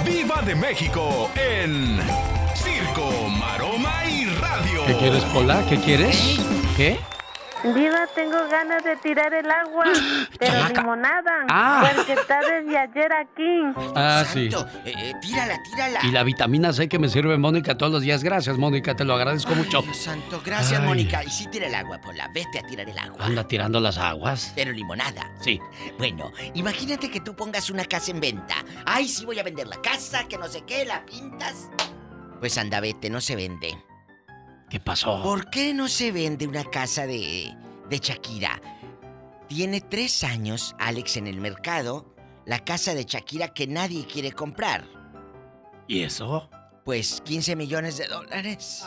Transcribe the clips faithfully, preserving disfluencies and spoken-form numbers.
Diva de México en Circo, Maroma y Radio. ¿Qué quieres, Pola? ¿Qué quieres? ¿Qué? Diva, tengo ganas de tirar el agua, pero Chamaca. limonada, Ah. porque está desde ayer aquí. Ah, sí. Santo, eh, eh, tírala, tírala. Y la vitamina C que me sirve Mónica todos los días. Gracias, Mónica, te lo agradezco Ay, mucho. Dios santo, gracias, Ay. Mónica. Y sí tira el agua, Pola, vete a tirar el agua. Anda tirando las aguas. Pero limonada. Sí. Bueno, imagínate que tú pongas una casa en venta. Ay, sí voy a vender la casa, que no sé qué, la pintas. Pues anda, vete, no se vende. ¿Qué pasó? ¿Por qué no se vende una casa de, de Shakira? Tiene tres años, Alex, en el mercado, la casa de Shakira que nadie quiere comprar. ¿Y eso? Pues quince millones de dólares.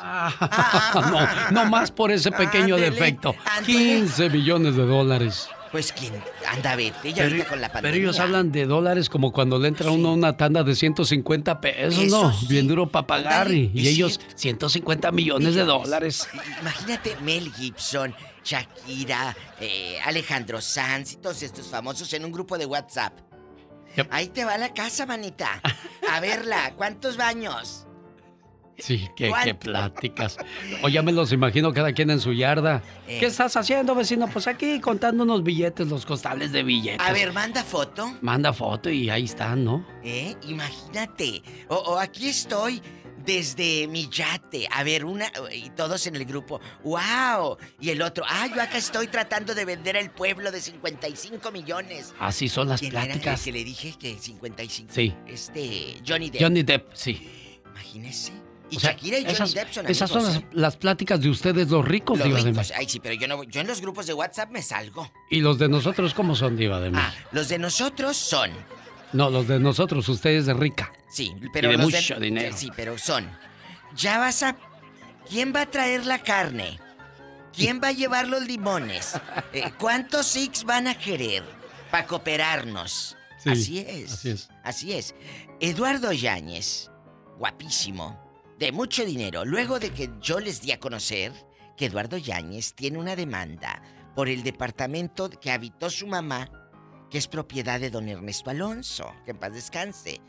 Ah, no, no más por ese pequeño Ándele, defecto. ándele. quince millones de dólares. Pues quién, anda, vete, ya Pero, ahorita con la pandemia. pero ellos hablan de dólares como cuando le entra uno a una tanda de ciento cincuenta pesos, Eso ¿no? sí. Bien duro para pagar. Ándale, Y, y y ellos sí. ciento cincuenta millones de dólares. Imagínate Mel Gibson, Shakira, eh, Alejandro Sanz y todos estos famosos en un grupo de WhatsApp. Yep. Ahí te va la casa, manita. A verla, ¿cuántos baños? Sí, qué, ¿Cuánto? qué pláticas. O ya me los imagino cada quien en su yarda. Eh. ¿Qué estás haciendo, vecino? Pues aquí contando unos billetes, los costales de billetes. A ver, manda foto. Manda foto y ahí están, ¿no? ¿Eh? Imagínate. O, o aquí estoy desde mi yate. A ver, una... Y todos en el grupo. ¡Wow! Y el otro. ¡Ah, yo acá estoy tratando de vender el pueblo de cincuenta y cinco millones! Así son las ¿Quién era pláticas. el que le dije que cincuenta y cinco? Sí. Este... Johnny Depp. Johnny Depp, sí. Imagínese. Y O sea, Shakira y Johnny esas, Depp son esas son amigos, las, las pláticas de ustedes, los ricos, Los Diva de ricos. México. Ay, sí, pero yo no, yo en los grupos de WhatsApp me salgo. ¿Y los de nosotros cómo son, Diva de México? Ah, los de nosotros son. No, los de nosotros, ustedes de rica. Sí, pero Y de los mucho dinero. Sí, pero son. Ya vas a. ¿Quién va a traer la carne? ¿Quién va a llevar los limones? Eh, ¿Cuántos six van a querer para cooperarnos? Sí, así es. así es. Así es. Eduardo Yáñez, guapísimo, de mucho dinero. Luego de que yo les di a conocer que Eduardo Yáñez tiene una demanda por el departamento que habitó su mamá, que es propiedad de don Ernesto Alonso, que en paz descanse.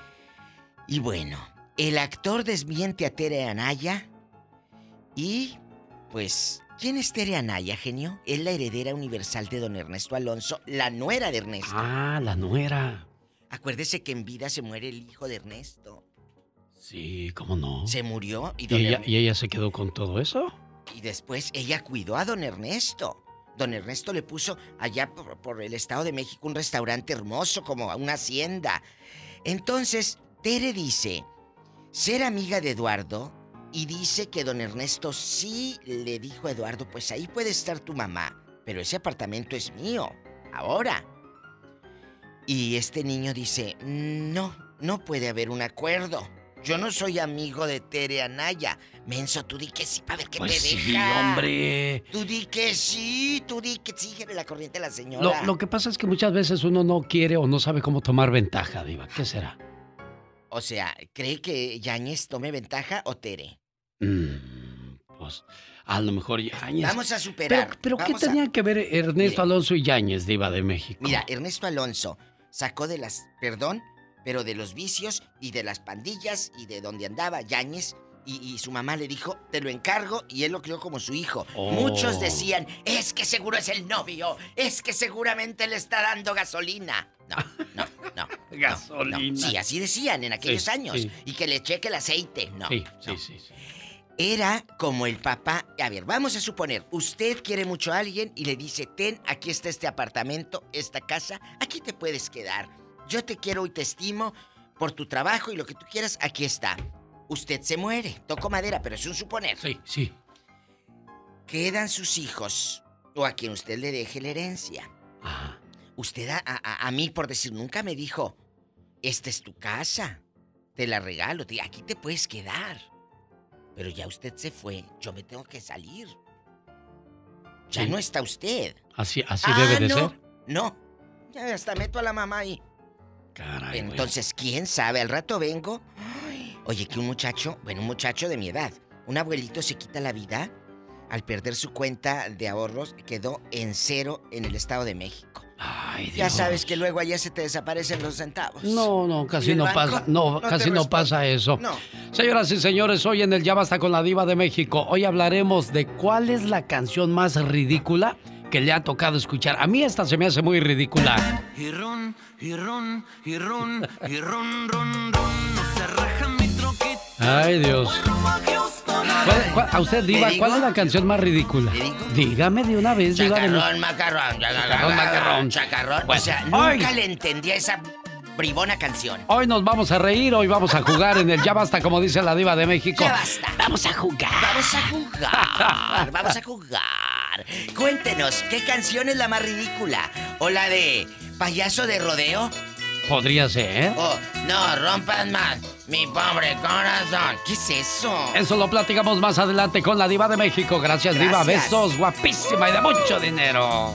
Y bueno, el actor desmiente a Tere Anaya y, pues, ¿quién es Tere Anaya, genio? Es la heredera universal de don Ernesto Alonso, la nuera de Ernesto. Ah, la nuera. Acuérdese que en vida se muere el hijo de Ernesto. Sí, ¿cómo no? Se murió y ¿Y don ella, Er- ¿Y ella se quedó con todo eso? y después ella cuidó a don Ernesto. Don Ernesto le puso allá por, por el Estado de México un restaurante hermoso, como una hacienda. Entonces, Tere dice ser amiga de Eduardo y dice que don Ernesto sí le dijo a Eduardo, pues ahí puede estar tu mamá, pero ese apartamento es mío, ahora. Y este niño dice, no, no puede haber un acuerdo. Yo no soy amigo de Tere Anaya. Menso, tú di que sí para ver qué Pues te sí, deja. hombre. Tú di que sí, tú di que síguele la corriente a la Lo, señora. lo que pasa es que muchas veces uno no quiere o no sabe cómo tomar ventaja, Diva. ¿Qué será? O sea, ¿cree que Yáñez tome ventaja o Tere? Mm, pues a lo mejor Yáñez. Vamos a superar. Pero, pero ¿qué Vamos a- tenía que ver Ernesto Mire. Alonso y Yáñez, Diva de México? Mira, Ernesto Alonso sacó de las, perdón, pero de los vicios y de las pandillas y de donde andaba Yáñez. Y, y su mamá le dijo, te lo encargo, y él lo crió como su hijo. Oh. Muchos decían, es que seguro es el novio, es que seguramente le está dando gasolina. No, no, no. no, Gasolina. no. Sí, así decían en aquellos Sí, años. sí. Y que le cheque el aceite. No, Sí, no. sí, sí, sí. Era como el papá. A ver, vamos a suponer, usted quiere mucho a alguien y le dice, ten, aquí está este apartamento, esta casa, aquí te puedes quedar. Yo te quiero y te estimo por tu trabajo y lo que tú quieras, aquí está. Usted se muere, toco madera, pero es un suponer. Sí, sí. Quedan sus hijos o a quien usted le deje la herencia. Ajá. Usted a, a, a mí, por decir, nunca me dijo, esta es tu casa, te la regalo, te- aquí te puedes quedar. Pero ya usted se fue, yo me tengo que salir. Ya Sí. no está usted. Así, así Ah, debe de no, ser. no. Ya hasta meto a la mamá ahí. Caray, güey. Entonces, ¿quién sabe? Al rato vengo. Ay, oye, que un muchacho, bueno, un muchacho de mi edad, un abuelito se quita la vida al perder su cuenta de ahorros, quedó en cero en el Estado de México. Ay, Dios. Ya sabes que luego allá se te desaparecen los centavos. No, no, ¿Y casi el no banco? pasa. No, No te casi no responde. pasa eso. No. Señoras y señores, hoy en el Ya Basta con la Diva de México, hoy hablaremos de cuál es la canción más ridícula que le ha tocado escuchar. A mí esta se me hace muy ridícula. Y ron, y ron, y ron, y ron, ron, ron, no se raja mi troquita. Ay, Dios. ¿Cuál- cuál- a usted, Diva, ¿Le digo? ¿cuál es la canción más ridícula? ¿Le digo? Dígame de una vez, Diva de México. Chacarrón, macarrón, Chacarrón, macarrón. chacarrón. Bueno, o sea, hoy- nunca le entendí a esa bribona canción. Hoy nos vamos a reír, hoy vamos a jugar en el Ya Basta, como dice la Diva de México. Ya basta. Vamos a jugar. Vamos a jugar, vamos a jugar. Cuéntenos, ¿qué canción es la más ridícula? ¿O la de payaso de rodeo? Podría ser. ¿O no rompan más mi pobre corazón? ¿Qué es eso? Eso lo platicamos más adelante con la Diva de México. Gracias, Diva. Gracias. Besos, guapísima y de mucho dinero.